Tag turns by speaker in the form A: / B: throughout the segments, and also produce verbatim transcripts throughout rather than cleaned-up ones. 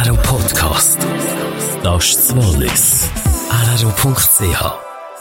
A: R R O Podcast. Das ist das Wallis. R R O Punkt C H.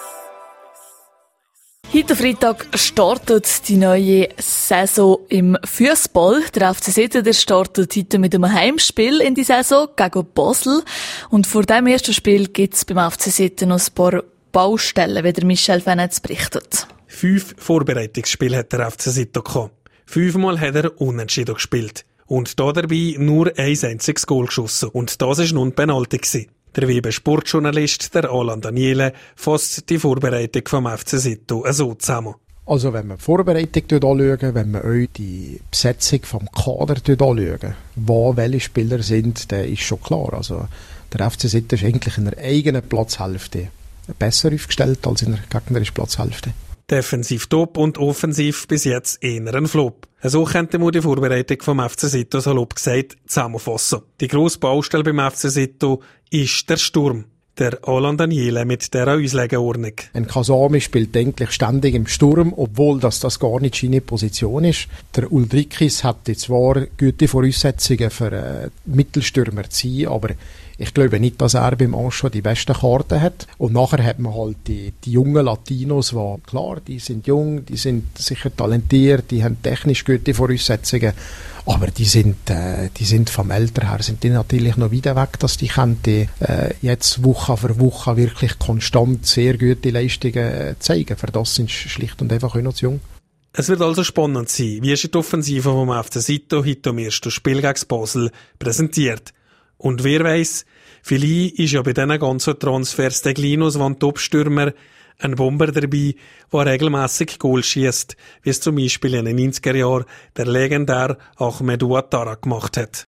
B: Heute Freitag startet die neue Saison im Fußball. Der F C Sitten der startet heute mit einem Heimspiel in die Saison gegen Basel. Und vor dem ersten Spiel gibt es beim F C Sitten noch ein paar Baustellen, wie der Michel Fenetz berichtet.
C: Fünf Vorbereitungsspiele hat der F C Sitten gehabt. Fünfmal hat er unentschieden gespielt. Und da dabei nur ein einziges Goal geschossen. Und das war nun Penalty gewesen. Der Weber-Sportjournalist, der Alain Daniele, fasst die Vorbereitung vom F C Sitten so zusammen.
D: Also wenn man die Vorbereitung anschauen, wenn man auch die Besetzung vom Kader anschauen, wo welche Spieler sind, dann ist schon klar. Also der F C Sitten ist eigentlich in der eigenen Platzhälfte besser aufgestellt als in der gegnerischen Platzhälfte.
C: Defensiv top und offensiv bis jetzt eher ein Flop. So könnte man die Vorbereitung vom F C Sitten salopp gesagt zusammenfassen. Die grosse Baustelle beim F C Sitten ist der Sturm. Der Alain Daniele mit dieser Auslegeordnung.
D: Ein Kasami spielt eigentlich ständig im Sturm, obwohl das, das gar nicht seine Position ist. Der Uldrikis hatte zwar gute Voraussetzungen für einen Mittelstürmer zu sein, aber ich glaube nicht, dass er beim Anschau die besten Karten hat. Und nachher hat man halt die, die jungen Latinos, die, klar, die sind jung, die sind sicher talentiert, die haben technisch gute Voraussetzungen, aber die sind, äh, die sind vom Alter her sind die natürlich noch weit weg, dass die könnte, äh, jetzt Woche für Woche wirklich konstant sehr gute Leistungen äh, zeigen. Für das sind sie schlicht und einfach auch noch zu jung.
C: Es wird also spannend sein, wie ist die Offensive vom F C Sitten heute am ersten Spiel gegen Basel präsentiert. Und wer weiss, vielleicht ist ja bei diesen ganzen Transfers der Glinos von Topstürmer ein Bomber dabei, der regelmässig Goal schießt, wie es zum Beispiel in den neunziger Jahren der legendäre Ahmed Ouattara gemacht hat.